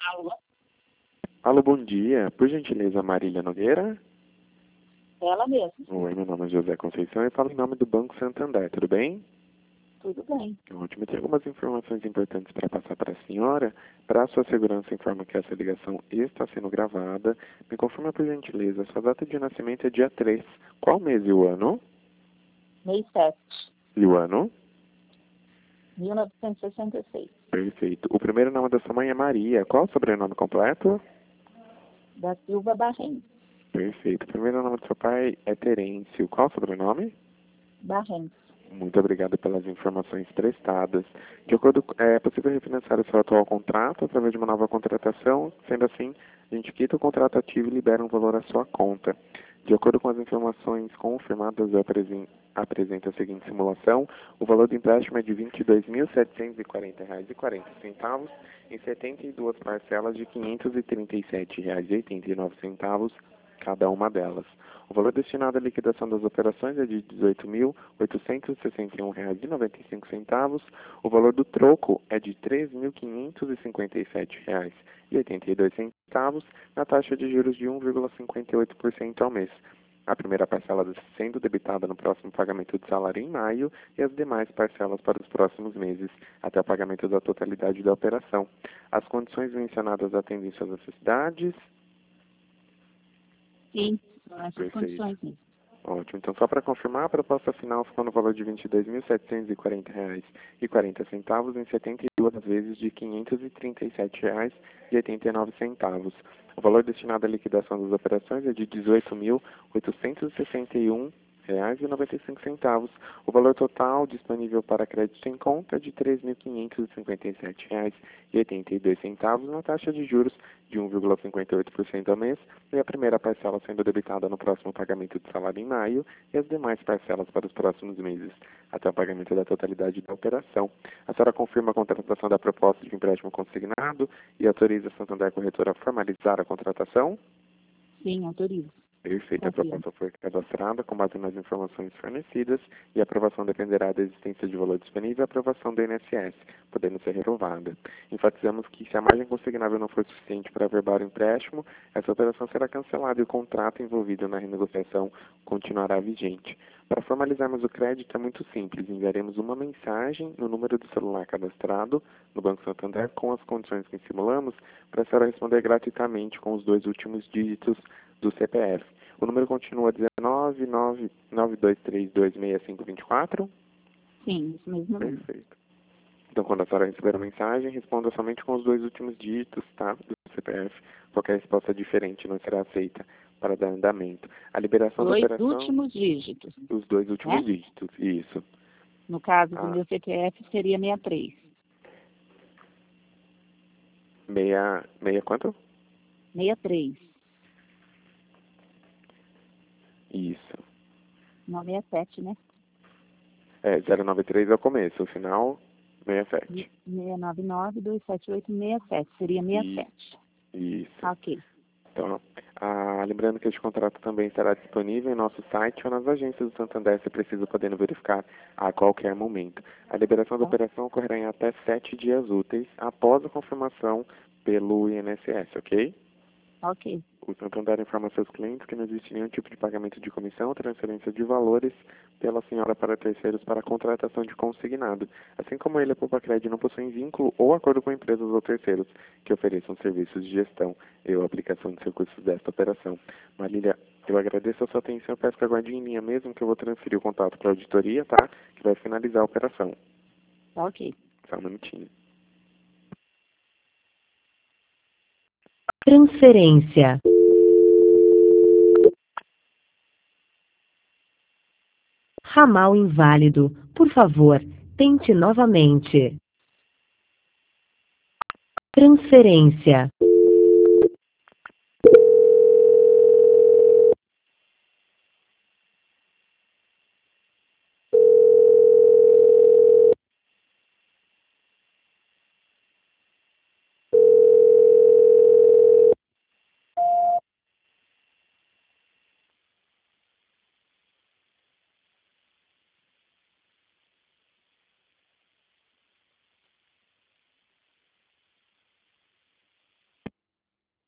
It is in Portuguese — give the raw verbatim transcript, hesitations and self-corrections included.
Alô? Alô, bom dia. Por gentileza, Marília Nogueira? Ela mesma. Oi, meu nome é José Conceição e falo em nome do Banco Santander, tudo bem? Tudo bem. Ótimo. Eu tenho algumas informações importantes para passar para a senhora. Para a sua segurança, informo que essa ligação está sendo gravada. Me confirma, por gentileza, sua data de nascimento é dia três. Qual mês e o ano? Mês sete, E o ano? mil novecentos e sessenta e seis. Perfeito. O primeiro nome da sua mãe é Maria. Qual o sobrenome completo? Da Silva Barrens. Perfeito. O primeiro nome do seu pai é Terêncio. Qual o sobrenome? Barrens. Muito obrigado pelas informações prestadas. De acordo com, é possível refinanciar o seu atual contrato através de uma nova contratação? Sendo assim, a gente quita o contrato ativo e libera um valor à sua conta. De acordo com as informações confirmadas, eu apresen- apresento a seguinte simulação. O valor do empréstimo é de vinte e dois mil setecentos e quarenta reais e quarenta centavos em setenta e duas parcelas de quinhentos e trinta e sete reais e oitenta e nove centavos cada uma delas. O valor destinado à liquidação das operações é de dezoito mil oitocentos e sessenta e um reais e noventa e cinco centavos. O valor do troco é de três mil quinhentos e cinquenta e sete reais e oitenta e dois centavos, na taxa de juros de um vírgula cinquenta e oito por cento ao mês. A primeira parcela sendo debitada no próximo pagamento de salário em maio e as demais parcelas para os próximos meses, até o pagamento da totalidade da operação. As condições mencionadas atendem suas necessidades. Sim, são essas Perfeito. condições mesmo. Ótimo. Então, só para confirmar, a proposta final ficou no valor de vinte e dois mil setecentos e quarenta reais e quarenta centavos em setenta e duas vezes de quinhentos e trinta e sete reais e oitenta e nove centavos. O valor destinado à liquidação das operações é de dezoito mil oitocentos e sessenta e um reais e noventa e cinco centavos. O valor total disponível para crédito em conta é de três mil quinhentos e cinquenta e sete reais e oitenta e dois centavos, na taxa de juros de um vírgula cinquenta e oito por cento ao mês, e a primeira parcela sendo debitada no próximo pagamento de salário em maio e as demais parcelas para os próximos meses, até o pagamento da totalidade da operação. A senhora confirma a contratação da proposta de empréstimo consignado e autoriza a Santander Corretora a formalizar a contratação? Sim, autorizo. Perfeito. A Confirmo. proposta foi cadastrada com base nas informações fornecidas e a aprovação dependerá da existência de valor disponível e aprovação do I N S S, podendo ser reprovada. Enfatizamos que, se a margem consignável não for suficiente para averbar o empréstimo, essa operação será cancelada e o contrato envolvido na renegociação continuará vigente. Para formalizarmos o crédito é muito simples. Enviaremos uma mensagem no número do celular cadastrado no Banco Santander com as condições que simulamos para a senhora responder gratuitamente com os dois últimos dígitos do C P F. O número continua dezenove nove nove dois três dois seis cinco dois quatro? Sim, isso mesmo. número. Perfeito. Então, quando a senhora receber a mensagem, responda somente com os dois últimos dígitos, tá, do C P F. Qualquer resposta diferente não será aceita para dar andamento. A liberação Dois da operação... últimos dígitos. Os dois últimos né? dígitos, isso. No caso do Ah. meu C P F seria sessenta e três. Meia... Meia quanto? sessenta e três. Isso. Não, sessenta e sete, né? É, zero nove três é o começo, o final, sessenta e sete. seiscentos e noventa e nove, duzentos e setenta e oito, sessenta e sete. Seria sessenta e sete. Isso. Ok. Então, ah, lembrando que este contrato também estará disponível em nosso site ou nas agências do Santander, se precisa podendo verificar a qualquer momento. A liberação da Tá. operação ocorrerá em até sete dias úteis após a confirmação pelo I N S S, ok? Ok. O Santander informa seus clientes que não existe nenhum tipo de pagamento de comissão ou transferência de valores pela senhora para terceiros para a contratação de consignado. Assim como ele, a Poupa-Cred não possuem vínculo ou acordo com empresas ou terceiros que ofereçam serviços de gestão e ou aplicação de recursos desta operação. Marília, eu agradeço a sua atenção e peço que aguarde em linha mesmo que eu vou transferir o contato para a auditoria, tá? Que vai finalizar a operação. Ok. Só um minutinho. Transferência. Ramal inválido. Por favor, tente novamente. Transferência.